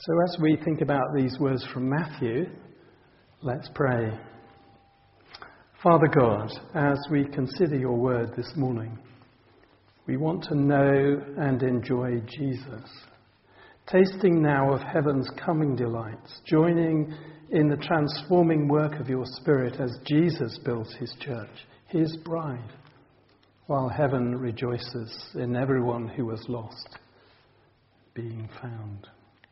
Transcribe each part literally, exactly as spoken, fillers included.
So as we think about these words from Matthew, let's pray. Father God, as we consider your word this morning, we want to know and enjoy Jesus, tasting now of heaven's coming delights, joining in the transforming work of your Spirit as Jesus builds his church, his bride, while heaven rejoices in everyone who was lost being found.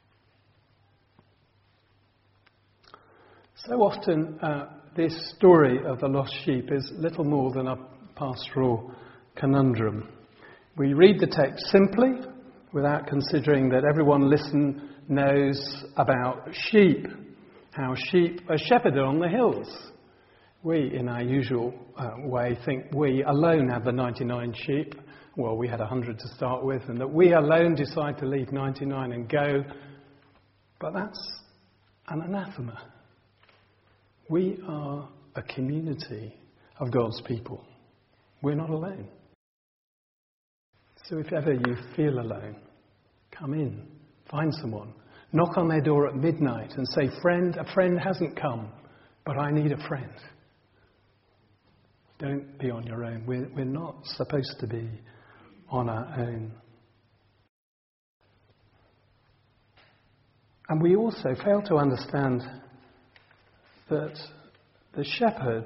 So often, uh, this story of the lost sheep is little more than a pastoral conundrum. We read the text simply, without considering that everyone listen knows about sheep, how sheep are shepherded on the hills. We, in our usual uh, way, think we alone have the ninety-nine sheep. Well, we had one hundred to start with, and that we alone decide to leave ninety-nine and go. But that's an anathema. We are a community of God's people. We're not alone. So if ever you feel alone, come in, find someone, knock on their door at midnight and say, friend, a friend hasn't come, but I need a friend. Don't be on your own. We're, we're not supposed to be on our own. And we also fail to understand that the shepherd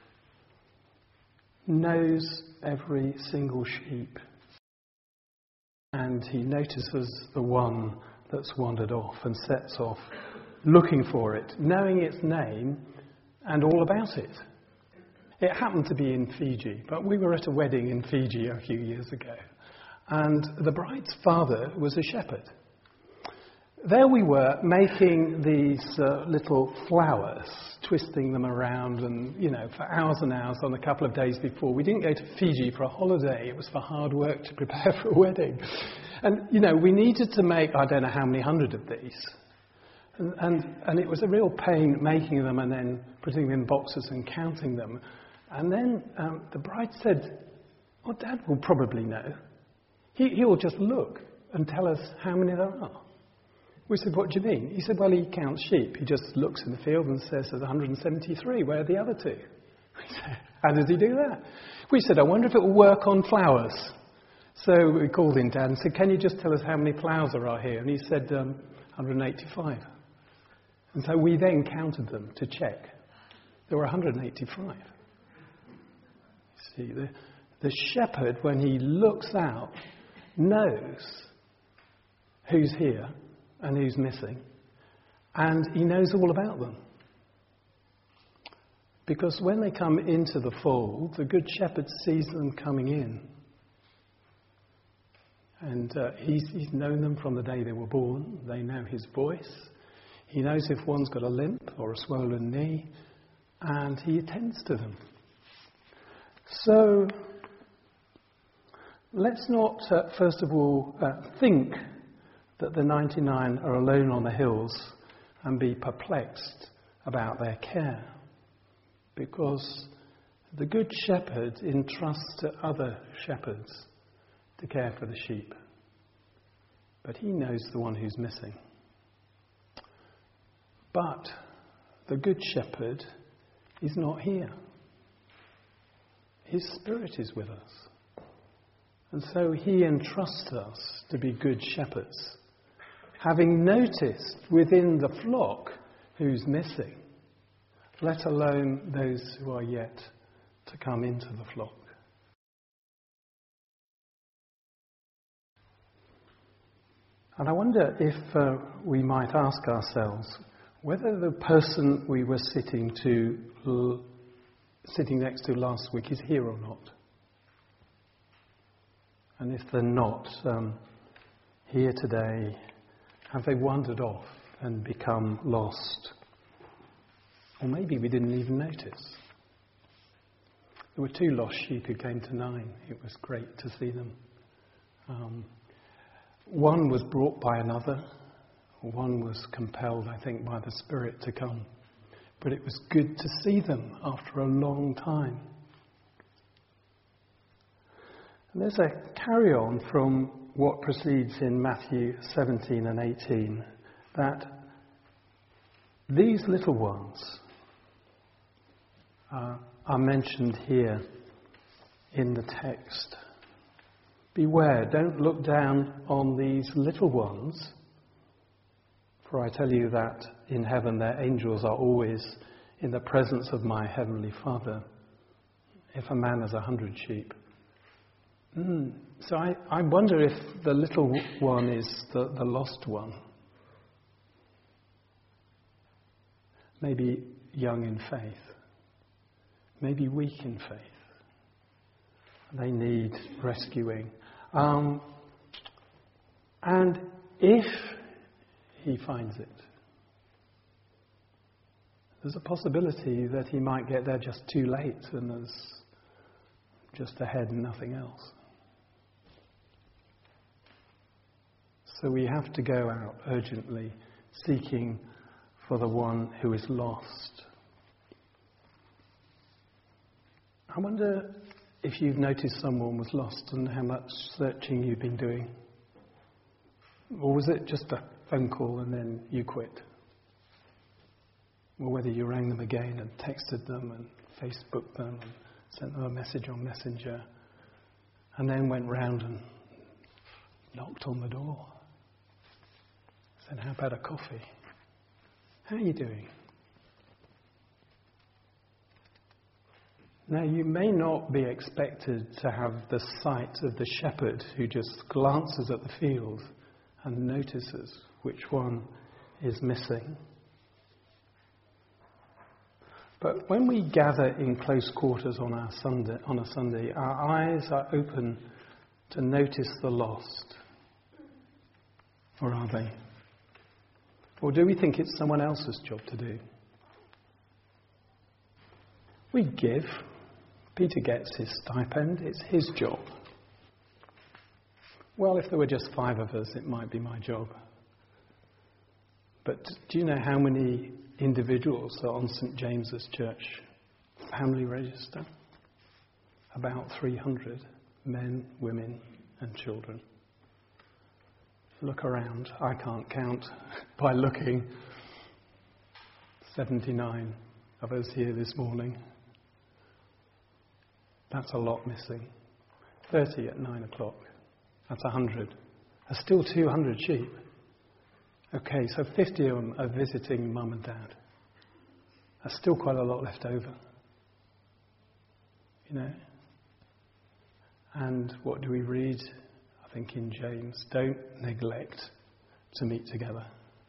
knows every single sheep, and he notices the one that's wandered off and sets off looking for it, knowing its name and all about it. It happened to be in Fiji, but we were at a wedding in Fiji a few years ago, and the bride's father was a shepherd. There we were, making these uh, little flowers, twisting them around, and, you know, for hours and hours on a couple of days before. We didn't go to Fiji for a holiday. It was for hard work to prepare for a wedding. And, you know, we needed to make, I don't know how many hundred of these. And, and, and it was a real pain making them and then putting them in boxes and counting them. And then um, the bride said, oh, Dad will probably know. He, he'll just look and tell us how many there are. We said, what do you mean? He said, well, he counts sheep. He just looks in the field and says there's one hundred seventy-three. Where are the other two? We said, how does he do that? We said, I wonder if it will work on flowers. So we called in Dad and said, can you just tell us how many flowers there are here? And he said, um, one hundred eighty-five. And so we then counted them to check. There were one hundred eighty-five. You see, the, the shepherd, when he looks out, knows who's here and who's missing, and he knows all about them. Because when they come into the fold, the good shepherd sees them coming in. And uh, he's, he's known them from the day they were born. They know his voice. He knows if one's got a limp or a swollen knee, and he attends to them. So, let's not, uh, first of all, uh, think that the ninety-nine are alone on the hills and be perplexed about their care. Because the good shepherd entrusts to other shepherds to care for the sheep. But he knows the one who's missing. But the good shepherd is not here. His Spirit is with us. And so he entrusts us to be good shepherds, having noticed within the flock who's missing, let alone those who are yet to come into the flock. And I wonder if uh, we might ask ourselves whether the person we were sitting to, l- sitting next to last week is here or not. And if they're not um, here today, have they wandered off and become lost? Or maybe we didn't even notice. There were two lost sheep who came to nine. It was great to see them. Um, one was brought by another. One was compelled, I think, by the Spirit to come. But it was good to see them after a long time. And there's a carry-on from what proceeds in Matthew seventeen and eighteen. that these little ones uh, are mentioned here in the text. Beware, don't look down on these little ones, for I tell you that in heaven their angels are always in the presence of my heavenly Father. If a man has a hundred sheep. Mm. So I, I wonder if the little one is the, the lost one. Maybe young in faith. Maybe weak in faith. They need rescuing. Um, and if he finds it, there's a possibility that he might get there just too late and there's just ahead and nothing else. So we have to go out urgently seeking for the one who is lost. I wonder if you've noticed someone was lost and how much searching you've been doing. Or was it just a phone call and then you quit? Or whether you rang them again and texted them and Facebooked them and sent them a message on Messenger and then went round and knocked on the door. Said, how about a coffee? How are you doing? Now, you may not be expected to have the sight of the shepherd who just glances at the field and notices which one is missing. But when we gather in close quarters on our Sunday, on a Sunday, our eyes are open to notice the lost. Or are they? Or do we think it's someone else's job to do? We give. Peter gets his stipend. It's his job. Well, if there were just five of us, it might be my job. But do you know how many individuals are on Saint James's Church family register? About three hundred men, women and children. Look around. I can't count by looking. seventy-nine of us here this morning. That's a lot missing. thirty at nine o'clock. That's one hundred. There's still two hundred sheep. Okay, so fifty of them are visiting mum and dad. There's still quite a lot left over. You know? And what do we read? I think in James, don't neglect to meet together.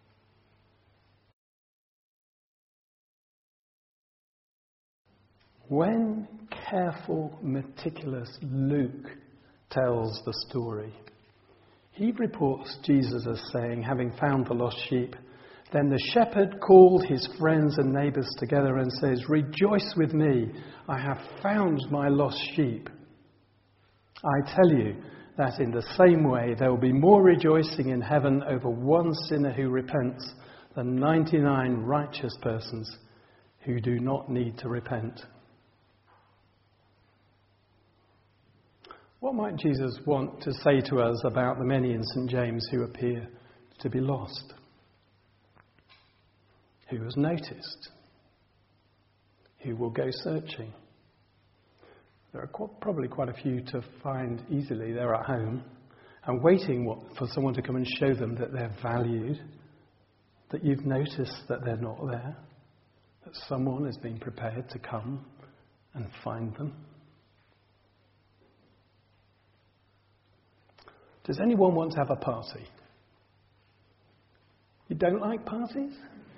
When careful, meticulous Luke tells the story, he reports Jesus as saying, having found the lost sheep, then the shepherd called his friends and neighbours together and says, rejoice with me, I have found my lost sheep. I tell you that in the same way there will be more rejoicing in heaven over one sinner who repents than ninety-nine righteous persons who do not need to repent. What might Jesus want to say to us about the many in Saint James who appear to be lost? Who has noticed? Who will go searching? There are quite, probably quite a few to find easily. They're at home and waiting what, for someone to come and show them that they're valued, that you've noticed that they're not there, that someone has been prepared to come and find them. Does anyone want to have a party? You don't like parties?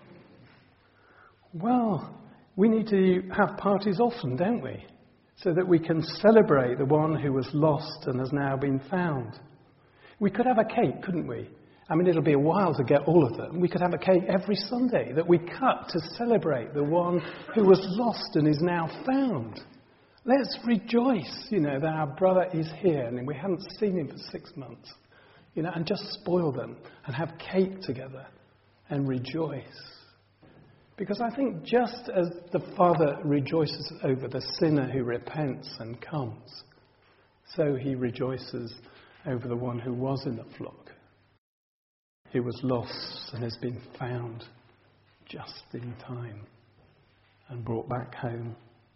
Well, we need to have parties often, don't we? So that we can celebrate the one who was lost and has now been found. We could have a cake, couldn't we? I mean, it'll be a while to get all of them. We could have a cake every Sunday that we cut to celebrate the one who was lost and is now found. Let's rejoice, you know, that our brother is here and we haven't seen him for six months. You know, and just spoil them and have cake together and rejoice. Because I think just as the Father rejoices over the sinner who repents and comes, so he rejoices over the one who was in the flock. who was lost and has been found just in time and brought back home.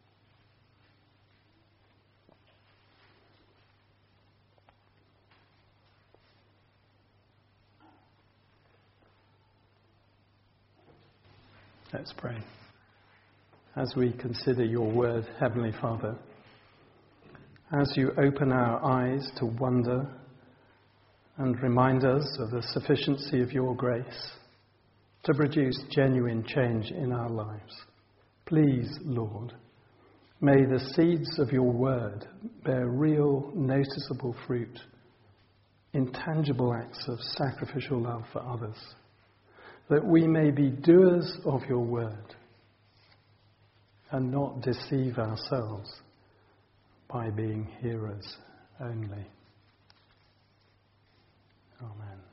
Let's pray. As we consider your word, Heavenly Father, as you open our eyes to wonder and remind us of the sufficiency of your grace to produce genuine change in our lives, please, Lord, may the seeds of your word bear real, noticeable fruit, intangible acts of sacrificial love for others, that we may be doers of your word and not deceive ourselves by being hearers only. Amen.